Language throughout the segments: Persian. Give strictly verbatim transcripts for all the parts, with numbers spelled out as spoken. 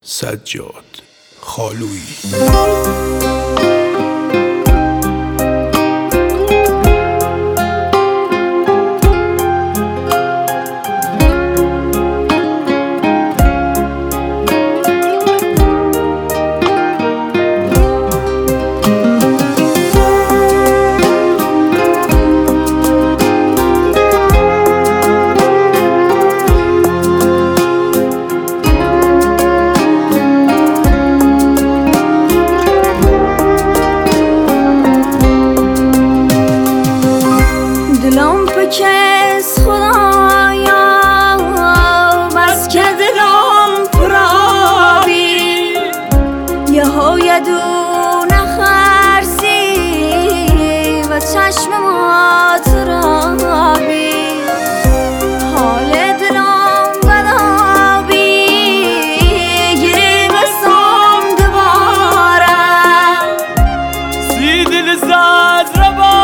سجاد خالویی. دلم بکس خدایا بس که دلم پرابی یه های دونه خرسی و چشم ما ترابی حال دلم بدابی گیری بسام دوباره سی دل زد ربا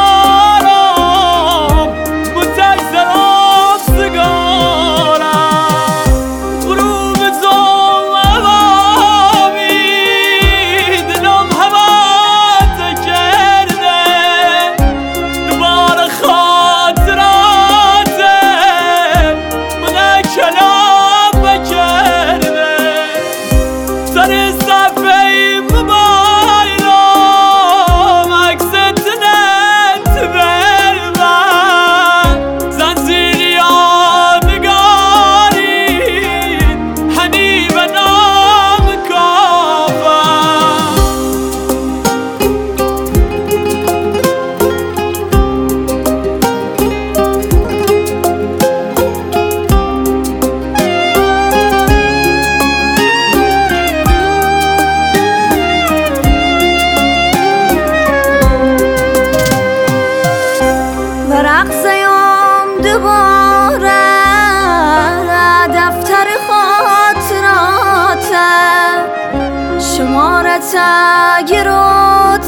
رقصیم دوباره دفتر خاطرات شمارت گروتم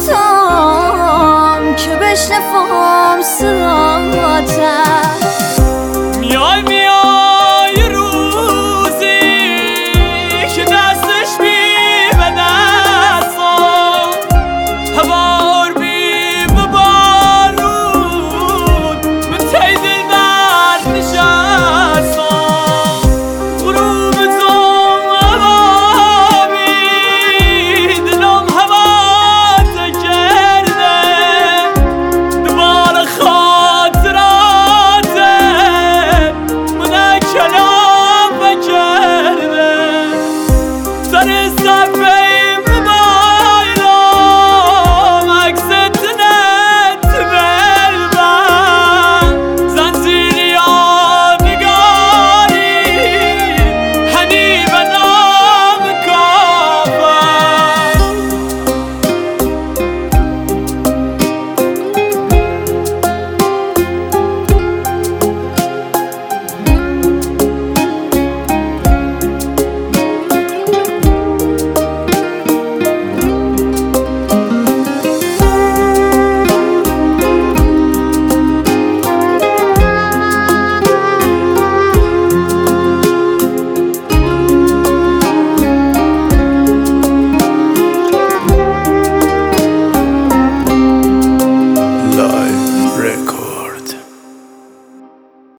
که بشنفم صدات میای میای روزی که دستش بی به دستم هوار بی به بارون من تی دل برد نشستم غروب زم عوابی دلم هوات کرده دوباره خاطراته من کلام بکرده سر صفحه